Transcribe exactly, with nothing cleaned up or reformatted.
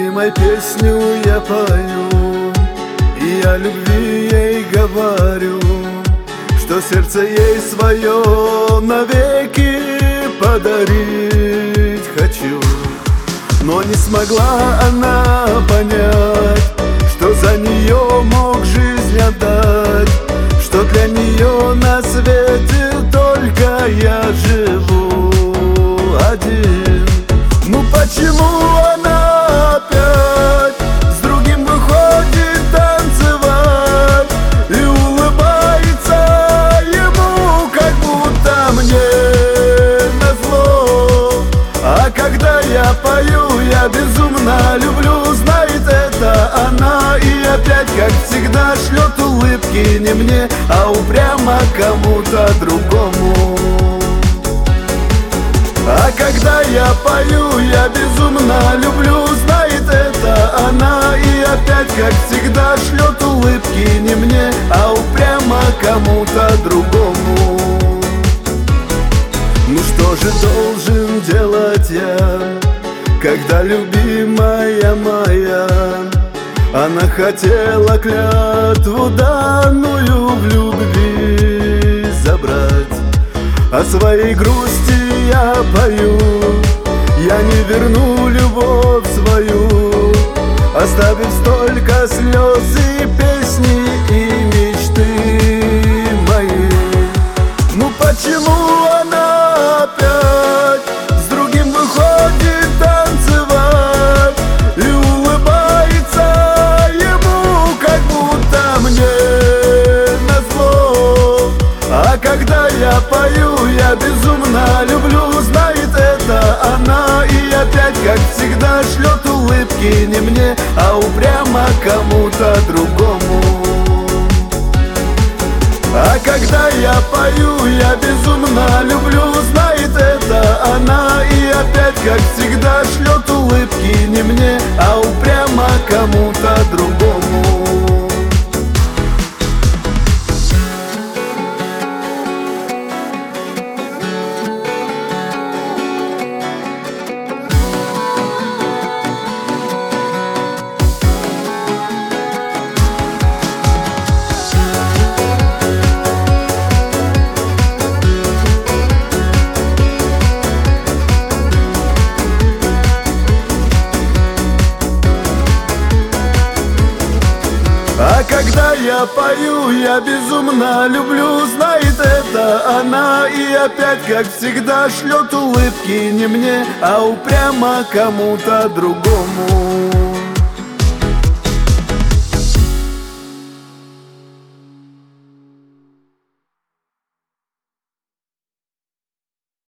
любимой песню я пою, и о любви ей говорю, что сердце ей свое навеки подарить хочу. Но не смогла она понять, что за нее мог жизнь отдать, что для нее на свете только я живу один. Ну почему она опять с другим выходит танцевать и улыбается ему, как будто мне назло? А когда я пою, я безумно люблю, знает это она, и опять, как всегда, шлет улыбки не мне, а упрямо кому-то другому. А когда я пою, я безумно люблю, знает это она, и опять, как всегда, шлет улыбки не мне, а упрямо кому-то другому. Ну что же должен делать я, когда любимая моя, она хотела клятву данную в любви забрать, о своей грусти я пою, я не верну любовь свою, оставив столько слез и песни и мечты мои. Ну почему она опять с другим выходит танцевать и улыбается ему, как будто мне назло? А когда я пою, я безумно люблю, знает это она, и опять, как всегда, шлет улыбки не мне, а упрямо кому-то другому. А когда я пою, я безумно люблю, знает это она, и опять, как всегда, шлет улыбки не мне, а упрямо кому-то другому. А когда я пою, я безумно люблю, знает это она, и опять, как всегда, шлет улыбки не мне, а упрямо кому-то другому.